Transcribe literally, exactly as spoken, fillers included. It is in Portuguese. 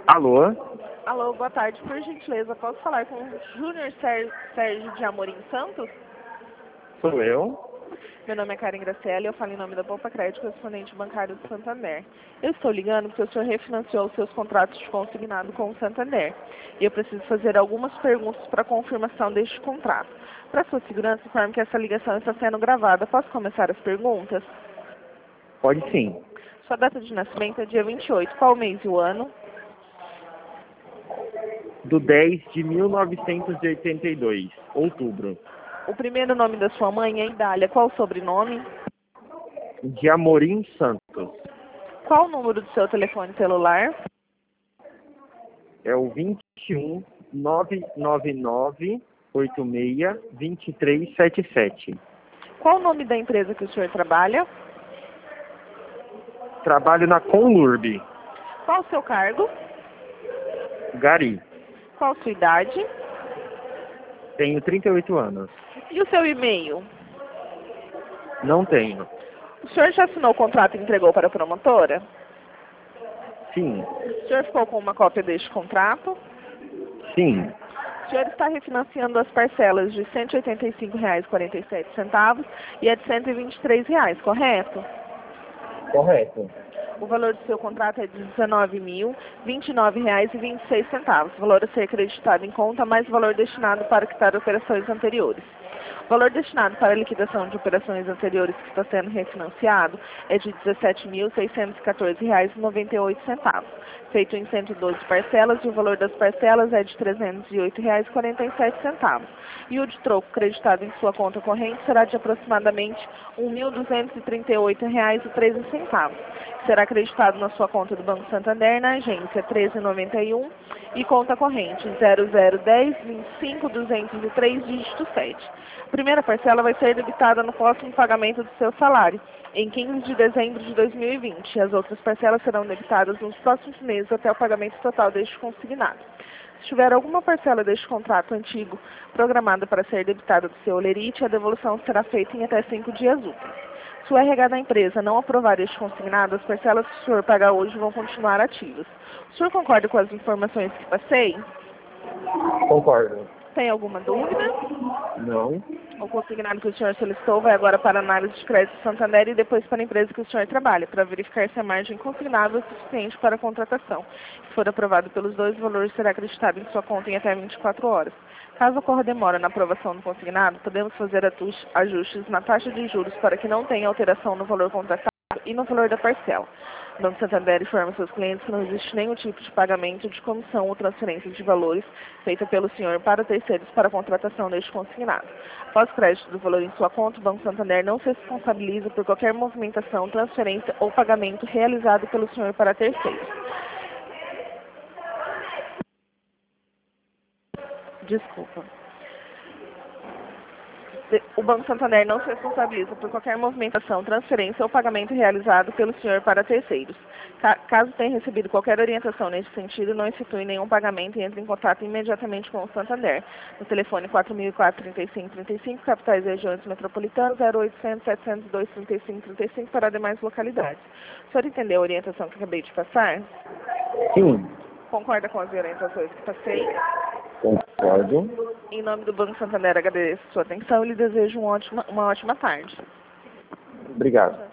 Alô? Alô, boa tarde. Por gentileza, posso falar com o Júnior Ser- Sérgio de Amorim Santos? Sou eu? Meu nome é Karen Graciela e eu falo em nome da Poupa Crédito, correspondente bancário do Santander. Eu estou ligando porque o senhor refinanciou os seus contratos de consignado com o Santander. E eu preciso fazer algumas perguntas para confirmação deste contrato. Para sua segurança, informe que essa ligação está sendo gravada. Posso começar as perguntas? Pode sim. Sua data de nascimento é dia vinte e oito. Qual o mês e o ano? Do dez de mil novecentos e oitenta e dois, outubro. O primeiro nome da sua mãe é Idália. Qual o sobrenome? De Amorim Santos. Qual o número do seu telefone celular? É o vinte e um, nove nove nove, oito seis, dois três sete sete. Qual o nome da empresa que o senhor trabalha? Trabalho na Conlurb. Qual o seu cargo? Gari. Qual a sua idade? Tenho trinta e oito anos. E o seu e-mail? Não tenho. O senhor já assinou o contrato e entregou para a promotora? Sim. O senhor ficou com uma cópia deste contrato? Sim. O senhor está refinanciando as parcelas de cento e oitenta e cinco reais e quarenta e sete centavos e a de cento e vinte e três reais, correto? Correto. O valor do seu contrato é de dezenove mil, vinte e nove reais e vinte e seis centavos. O valor a ser acreditado em conta, mais o valor destinado para quitar operações anteriores. O valor destinado para a liquidação de operações anteriores que está sendo refinanciado é de dezessete mil, seiscentos e quatorze reais e noventa e oito centavos, feito em cento e doze parcelas, e o valor das parcelas é de trezentos e oito reais e quarenta e sete centavos. E o de troco creditado em sua conta corrente será de aproximadamente um mil duzentos e trinta e oito reais e treze centavos. Será acreditado na sua conta do Banco Santander na agência treze noventa e um e conta corrente zero zero um zero, vinte e cinco, duzentos e três, dígito sete. A primeira parcela vai ser debitada no próximo pagamento do seu salário, em quinze de dezembro de dois mil e vinte, e as outras parcelas serão debitadas nos próximos meses até o pagamento total deste consignado. Se tiver alguma parcela deste contrato antigo programada para ser debitada do seu olerite, a devolução será feita em até cinco dias úteis. Se o R H da empresa não aprovar este consignado, as parcelas que o senhor pagar hoje vão continuar ativas. O senhor concorda com as informações que passei? Concordo. Tem alguma dúvida? Não. O consignado que o senhor solicitou vai agora para a análise de crédito Santander e depois para a empresa que o senhor trabalha, para verificar se a margem consignável é suficiente para a contratação. Se for aprovado pelos dois, o valor será acreditado em sua conta em até vinte e quatro horas. Caso ocorra demora na aprovação do consignado, podemos fazer ajustes na taxa de juros para que não tenha alteração no valor contratado e no valor da parcela. O Banco Santander informa seus clientes que não existe nenhum tipo de pagamento de comissão ou transferência de valores feita pelo senhor para terceiros para a contratação deste consignado. Após o crédito do valor em sua conta, o Banco Santander não se responsabiliza por qualquer movimentação, transferência ou pagamento realizado pelo senhor para terceiros. Desculpa. O Banco Santander não se responsabiliza por qualquer movimentação, transferência ou pagamento realizado pelo senhor para terceiros. Caso tenha recebido qualquer orientação nesse sentido, não efetue nenhum pagamento e entre em contato imediatamente com o Santander. No telefone quatro mil e quatro, trinta e cinco, trinta e cinco, capitais e regiões metropolitanas, zero oitocentos, setecentos e dois, trinta e cinco, trinta e cinco para demais localidades. O senhor entendeu a orientação que acabei de passar? Sim. Concorda com as orientações que passei? Concordo. Em nome do Banco Santander, agradeço a sua atenção e lhe desejo uma ótima, uma ótima tarde. Obrigado.